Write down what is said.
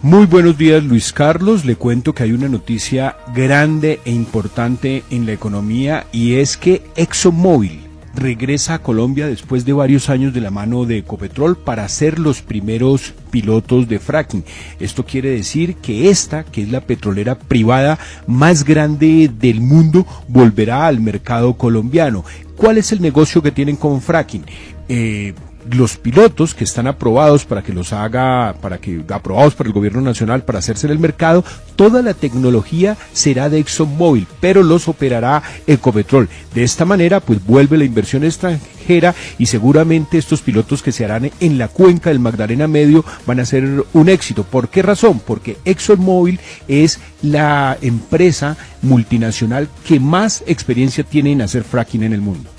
Muy buenos días, Luis Carlos. Le cuento que hay una noticia grande e importante en la economía y es que ExxonMobil regresa a Colombia después de varios años de la mano de Ecopetrol para ser los primeros pilotos de fracking. Esto quiere decir que esta, que es la petrolera privada más grande del mundo, volverá al mercado colombiano. ¿Cuál es el negocio que tienen con fracking? Los pilotos que están aprobados aprobados por el gobierno nacional para hacerse en el mercado, toda la tecnología será de ExxonMobil, pero los operará Ecopetrol. De esta manera, pues vuelve la inversión extranjera y seguramente estos pilotos que se harán en la cuenca del Magdalena Medio van a ser un éxito. ¿Por qué razón? Porque ExxonMobil es la empresa multinacional que más experiencia tiene en hacer fracking en el mundo.